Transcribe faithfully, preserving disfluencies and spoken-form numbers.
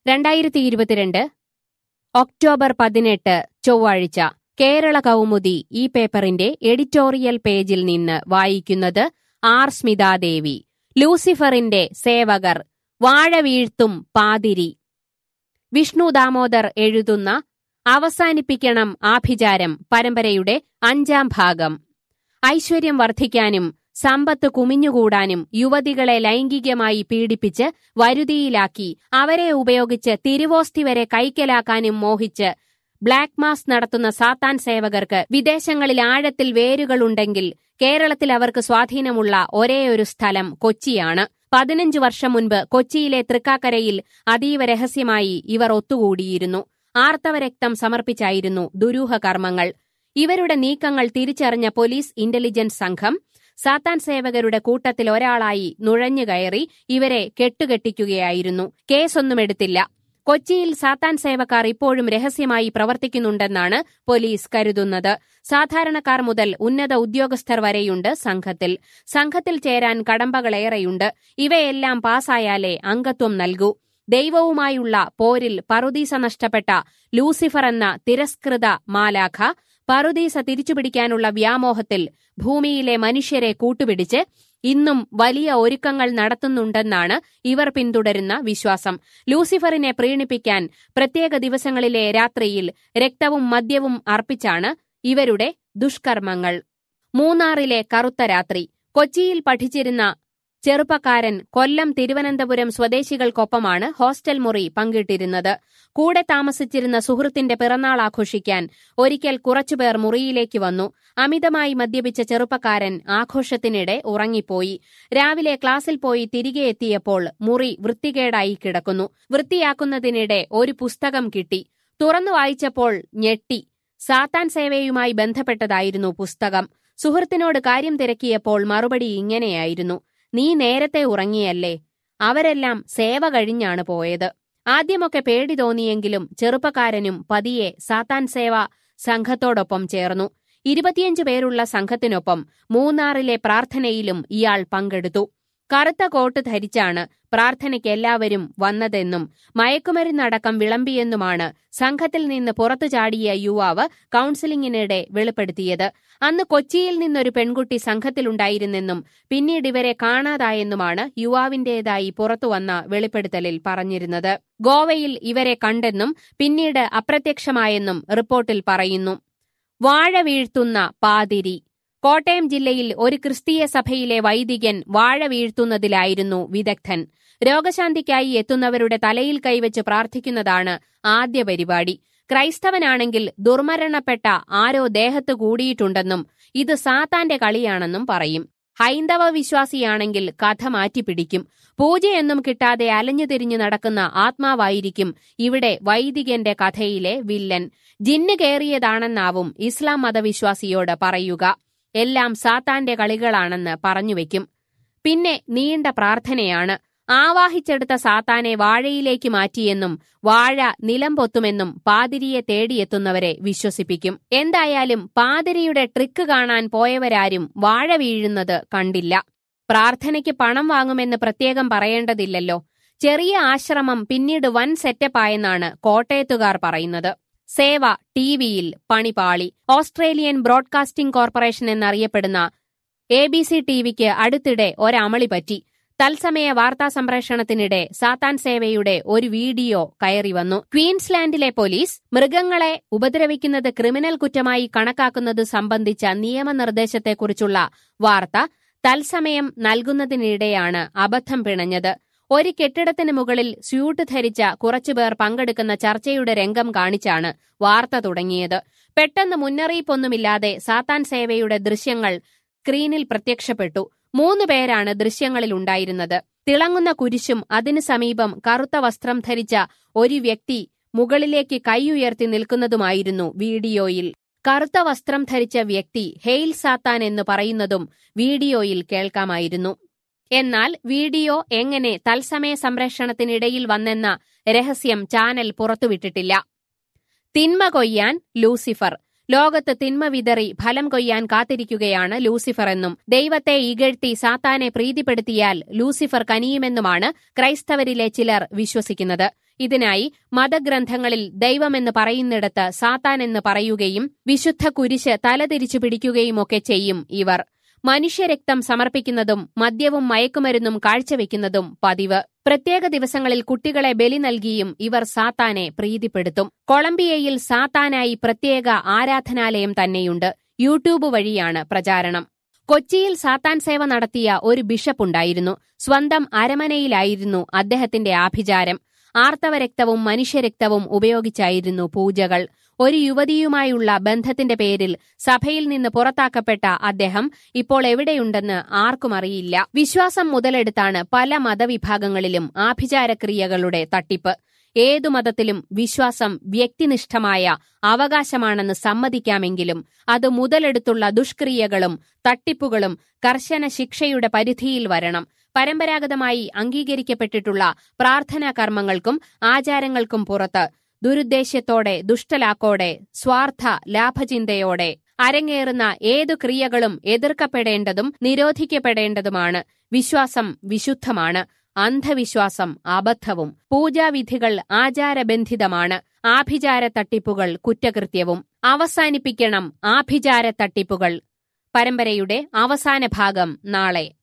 രണ്ടായിരത്തി ഇരുപത്തിരണ്ട് ഒക്ടോബർ പതിനെട്ട് ചൊവ്വാഴ്ച കേരള കൗമുദി ഈ പേപ്പറിന്റെ എഡിറ്റോറിയൽ പേജിൽ നിന്ന് വായിക്കുന്നത് ആർ സ്മിതാദേവി. ലൂസിഫറിന്റെ സേവകർ, വാഴ വീഴ്ത്തും പാതിരി. വിഷ്ണു ദാമോദർ എഴുതുന്ന അവസാനിപ്പിക്കണം ആഭിചാരം പരമ്പരയുടെ അഞ്ചാം ഭാഗം. ഐശ്വര്യം വർദ്ധിക്കാനും സമ്പത്ത് കുമിഞ്ഞുകൂടാനും യുവതികളെ ലൈംഗികമായി പീഡിപ്പിച്ച് വരുതിയിലാക്കി അവരെ ഉപയോഗിച്ച് തിരുവോസ്തി വരെ കൈക്കലാക്കാനും മോഹിച്ച് ബ്ലാക്ക് മാസ് നടത്തുന്ന സാത്താൻ സേവകർക്ക് വിദേശങ്ങളിൽ ആഴത്തിൽ വേരുകളുണ്ടെങ്കിൽ കേരളത്തിൽ അവർക്ക് സ്വാധീനമുള്ള ഒരേയൊരു സ്ഥലം കൊച്ചിയാണ്. പതിനഞ്ചു വർഷം മുൻപ് കൊച്ചിയിലെ തൃക്കാക്കരയിൽ അതീവ രഹസ്യമായി ഇവർ ഒത്തുകൂടിയിരുന്നു. ആർത്തവരക്തം സമർപ്പിച്ചായിരുന്നു ദുരൂഹ കർമ്മങ്ങൾ. ഇവരുടെ നീക്കങ്ങൾ തിരിച്ചറിഞ്ഞ പോലീസ് ഇന്റലിജൻസ് സംഘം സാത്താൻ സേവകരുടെ കൂട്ടത്തിൽ ഒരാളായി നുഴഞ്ഞുകയറി ഇവരെ കെട്ടുകെട്ടിക്കുകയായിരുന്നു. കേസൊന്നും എടുത്തില്ല. കൊച്ചിയിൽ സാത്താൻ സേവക്കാർ ഇപ്പോഴും രഹസ്യമായി പ്രവർത്തിക്കുന്നുണ്ടെന്നാണ് പോലീസ് കരുതുന്നത്. സാധാരണക്കാർ മുതൽ ഉന്നത ഉദ്യോഗസ്ഥർ വരെയുണ്ട് സംഘത്തിൽ. സംഘത്തിൽ ചേരാൻ കടമ്പകളേറെയുണ്ട്. ഇവയെല്ലാം പാസായാലേ അംഗത്വം നൽകൂ. ദൈവവുമായുള്ള പോരിൽ പറുദീസ നഷ്ടപ്പെട്ട ലൂസിഫർ എന്ന തിരസ്കൃത മാലാഖ പറുദീസ തിരിച്ചുപിടിക്കാനുള്ള വ്യാമോഹത്തിൽ ഭൂമിയിലെ മനുഷ്യരെ കൂട്ടുപിടിച്ച് ഇന്നും വലിയ ഒരുക്കങ്ങൾ നടത്തുന്നുണ്ടെന്നാണ് ഇവർ പിന്തുടരുന്ന വിശ്വാസം. ലൂസിഫറിനെ പ്രീണിപ്പിക്കാൻ പ്രത്യേക ദിവസങ്ങളിലെ രാത്രിയിൽ രക്തവും മദ്യവും അർപ്പിച്ചാണ് ഇവരുടെ ദുഷ്കർമ്മങ്ങൾ. മൂന്നാറിലെ കറുത്ത രാത്രി. കൊച്ചിയിൽ പഠിച്ചിരുന്ന ചെറുപ്പക്കാരൻ കൊല്ലം തിരുവനന്തപുരം സ്വദേശികൾക്കൊപ്പമാണ് ഹോസ്റ്റൽ മുറി പങ്കിട്ടിരുന്നത്. കൂടെ താമസിച്ചിരുന്ന സുഹൃത്തിന്റെ പിറന്നാൾ ആഘോഷിക്കാൻ ഒരിക്കൽ കുറച്ചുപേർ മുറിയിലേക്ക് വന്നു. അമിതമായി മദ്യപിച്ച ചെറുപ്പക്കാരൻ ആഘോഷത്തിനിടെ ഉറങ്ങിപ്പോയി. രാവിലെ ക്ലാസ്സിൽ പോയി തിരികെ എത്തിയപ്പോൾ മുറി വൃത്തികേടായി കിടക്കുന്നു. വൃത്തിയാക്കുന്നതിനിടെ ഒരു പുസ്തകം കിട്ടി. തുറന്നു വായിച്ചപ്പോൾ ഞെട്ടി. സാത്താൻ സേവയുമായി ബന്ധപ്പെട്ടതായിരുന്നു പുസ്തകം. സുഹൃത്തിനോട് കാര്യം തിരക്കിയപ്പോൾ മറുപടി ഇങ്ങനെയായിരുന്നു: നീ നേരത്തെ ഉറങ്ങിയല്ലേ? അവരെല്ലാം സേവ കഴിഞ്ഞാണ് പോയത്. ആദ്യമൊക്കെ പേടി തോന്നിയെങ്കിലും ചെറുപ്പക്കാരനും പതിയെ സാത്താൻ സേവ സംഘത്തോടൊപ്പം ചേർന്നു. ഇരുപത്തിയഞ്ചു പേരുള്ള സംഘത്തിനൊപ്പം മൂന്നാറിലെ പ്രാർത്ഥനയിലും ഇയാൾ പങ്കെടുത്തു. കറുത്ത കോട്ട് ധരിച്ചാണ് പ്രാർത്ഥനയ്ക്ക് എല്ലാവരും വന്നതെന്നും മയക്കുമരുന്നടക്കം വിളമ്പിയെന്നുമാണ് സംഘത്തിൽ നിന്ന് പുറത്തു ചാടിയ യുവാവ് കൌൺസിലിംഗിനിടെ വെളിപ്പെടുത്തിയത്. അന്ന് കൊച്ചിയിൽ നിന്നൊരു പെൺകുട്ടി സംഘത്തിലുണ്ടായിരുന്നെന്നും പിന്നീട് ഇവരെ കാണാതായെന്നുമാണ് യുവാവിന്റേതായി പുറത്തുവന്ന വെളിപ്പെടുത്തലിൽ പറഞ്ഞിരുന്നത്. ഗോവയിൽ ഇവരെ കണ്ടെന്നും പിന്നീട് അപ്രത്യക്ഷമായെന്നും റിപ്പോർട്ടിൽ പറയുന്നു. വാഴ വീഴ്ത്തുന്ന പാതിരി. കോട്ടയം ജില്ലയിൽ ഒരു ക്രിസ്തീയ സഭയിലെ വൈദികൻ വാഴ വീഴ്ത്തുന്നതിലായിരുന്നു വിദഗ്ധൻ. രോഗശാന്തിക്കായി എത്തുന്നവരുടെ തലയിൽ കൈവച്ച് പ്രാർത്ഥിക്കുന്നതാണ് ആദ്യ പരിപാടി. ക്രൈസ്തവനാണെങ്കിൽ ദുർമരണപ്പെട്ട ആരോ ദേഹത്ത് കൂടിയിട്ടുണ്ടെന്നും ഇത് സാത്താന്റെ കളിയാണെന്നും പറയും. ഹൈന്ദവ വിശ്വാസിയാണെങ്കിൽ കഥ മാറ്റിപ്പിടിക്കും. പൂജയൊന്നും കിട്ടാതെ അലഞ്ഞുതിരിഞ്ഞു നടക്കുന്ന ആത്മാവായിരിക്കും ഇവിടെ വൈദികന്റെ കഥയിലെ വില്ലൻ. ജിന്ന് കയറിയതാണെന്നാവും ഇസ്ലാം മതവിശ്വാസിയോട് പറയുക. എല്ലാം സാത്താന്റെ കളികളാണെന്ന് പറഞ്ഞുവെക്കും. പിന്നെ നീണ്ട പ്രാർത്ഥനയാണ്. ആവാഹിച്ചെടുത്ത സാത്താനെ വാഴയിലേക്ക് മാറ്റിയെന്നും വാഴ നിലം പൊത്തുമെന്നും പാതിരിയെ തേടിയെത്തുന്നവരെ വിശ്വസിപ്പിക്കും. എന്തായാലും പാതിരിയുടെ ട്രിക്ക് കാണാൻ പോയവരാരും വാഴ വീഴുന്നത് കണ്ടില്ല. പ്രാർത്ഥനയ്ക്ക് പണം വാങ്ങുമെന്ന് പ്രത്യേകം പറയേണ്ടതില്ലല്ലോ. ചെറിയ ആശ്രമം പിന്നീട് വൻ സെറ്റപ്പായെന്നാണ് കോട്ടയത്തുകാർ പറയുന്നത്. സേവ ടിവിയിൽ പണിപാളി. ഓസ്ട്രേലിയൻ ബ്രോഡ്കാസ്റ്റിംഗ് കോർപ്പറേഷൻ എന്നറിയപ്പെടുന്ന എ ബി സി ടിവിക്ക് അടുത്തിടെ ഒരമളി പറ്റി. തത്സമയ വാർത്താ സംപ്രേഷണത്തിനിടെ സാത്താൻ സേവയുടെ ഒരു വീഡിയോ കയറി വന്നു. ക്വീൻസ്ലാൻഡിലെ പോലീസ് മൃഗങ്ങളെ ഉപദ്രവിക്കുന്നത് ക്രിമിനൽ കുറ്റമായി കണക്കാക്കുന്നത് സംബന്ധിച്ച നിയമനിർദ്ദേശത്തെക്കുറിച്ചുള്ള വാർത്ത തത്സമയം നൽകുന്നതിനിടെയാണ് അബദ്ധം പിണഞ്ഞത്. ഒരു കെട്ടിടത്തിന് മുകളിൽ സ്യൂട്ട് ധരിച്ച കുറച്ചുപേർ പങ്കെടുക്കുന്ന ചർച്ചയുടെ രംഗം കാണിച്ചാണ് വാർത്ത തുടങ്ങിയത്. പെട്ടെന്ന് മുന്നറിയിപ്പൊന്നുമില്ലാതെ സാത്താൻ സേവയുടെ ദൃശ്യങ്ങൾ സ്ക്രീനിൽ പ്രത്യക്ഷപ്പെട്ടു. മൂന്നു പേരാണ് ദൃശ്യങ്ങളിലുണ്ടായിരുന്നത്. തിളങ്ങുന്ന കുരിശും അതിനു സമീപം കറുത്ത വസ്ത്രം ധരിച്ച ഒരു വ്യക്തി മുകളിലേക്ക് കൈയുയർത്തി നിൽക്കുന്നതുമായിരുന്നു വീഡിയോയിൽ. കറുത്ത വസ്ത്രം ധരിച്ച വ്യക്തി ഹെയിൽ സാത്താൻ എന്ന് പറയുന്നതും വീഡിയോയിൽ കേൾക്കാമായിരുന്നു. എന്നാൽ വീഡിയോ എങ്ങനെ തത്സമയ സംപ്രേഷണത്തിനിടയിൽ വന്നെന്ന രഹസ്യം ചാനൽ പുറത്തുവിട്ടിട്ടില്ല. തിന്മ കൊയ്യാൻ ലൂസിഫർ. ലോകത്ത് തിന്മ വിതറി ഫലം കൊയ്യാൻ കാത്തിരിക്കുകയാണ് ലൂസിഫർ എന്നും ദൈവത്തെ ഇകഴ്ത്തി സാത്താനെ പ്രീതിപ്പെടുത്തിയാൽ ലൂസിഫർ കനിയുമെന്നുമാണ് ക്രൈസ്തവരിലെ ചിലർ വിശ്വസിക്കുന്നത്. ഇതിനായി മതഗ്രന്ഥങ്ങളിൽ ദൈവമെന്ന് പറയുന്നിടത്ത് സാത്താൻ എന്ന് പറയുകയും വിശുദ്ധ കുരിശ് തലതിരിച്ചു പിടിക്കുകയുമൊക്കെ ചെയ്യും ഇവർ. മനുഷ്യരക്തം സമർപ്പിക്കുന്നതും മദ്യവും മയക്കുമരുന്നും കാഴ്ചവെക്കുന്നതും പതിവ്. പ്രത്യേക ദിവസങ്ങളിൽ കുട്ടികളെ ബലി നൽകിയും ഇവർ സാത്താനെ പ്രീതിപ്പെടുത്തും. കൊളംബിയയിൽ സാത്താനായി പ്രത്യേക ആരാധനാലയം തന്നെയുണ്ട്. യൂട്യൂബ് വഴിയാണ് പ്രചാരണം. കൊച്ചിയിൽ സാത്താൻ സേവ നടത്തിയ ഒരു ബിഷപ്പുണ്ടായിരുന്നു. സ്വന്തം അരമനയിലായിരുന്നു അദ്ദേഹത്തിന്റെ ആഭിചാരം. ആർത്തവരക്തവും മനുഷ്യരക്തവും ഉപയോഗിച്ചായിരുന്നു പൂജകൾ. ഒരു യുവതിയുമായുള്ള ബന്ധത്തിന്റെ പേരിൽ സഭയിൽ നിന്ന് പുറത്താക്കപ്പെട്ട അദ്ദേഹം ഇപ്പോൾ എവിടെയുണ്ടെന്ന് ആർക്കും അറിയില്ല. വിശ്വാസം മുതലെടുത്താണ് പല മതവിഭാഗങ്ങളിലും ആഭിചാരക്രിയകളുടെ തട്ടിപ്പ്. ഏതു മതത്തിലും വിശ്വാസം വ്യക്തിനിഷ്ഠമായ അവകാശമാണെന്ന് സമ്മതിക്കാമെങ്കിലും അത് മുതലെടുത്തുള്ള ദുഷ്ക്രിയകളും തട്ടിപ്പുകളും കർശന ശിക്ഷയുടെ പരിധിയിൽ വരണം. പരമ്പരാഗതമായി അംഗീകരിക്കപ്പെട്ടിട്ടുള്ള പ്രാർത്ഥനാ കർമ്മങ്ങൾക്കും ആചാരങ്ങൾക്കും പുറത്ത് ദുരുദ്ദേശ്യത്തോടെ, ദുഷ്ടലാക്കോടെ, സ്വാർത്ഥ ലാഭചിന്തയോടെ അരങ്ങേറുന്ന ഏതു ക്രിയകളും എതിർക്കപ്പെടേണ്ടതും നിരോധിക്കപ്പെടേണ്ടതുമാണ്. വിശ്വാസം വിശുദ്ധമാണ്, അന്ധവിശ്വാസം അബദ്ധവും. പൂജാവിധികൾ ആചാരബന്ധിതമാണ്, ആഭിചാര തട്ടിപ്പുകൾ കുറ്റകൃത്യവും. അവസാനിപ്പിക്കണം ആഭിചാര തട്ടിപ്പുകൾ. പരമ്പരയുടെ അവസാന ഭാഗം നാളെ.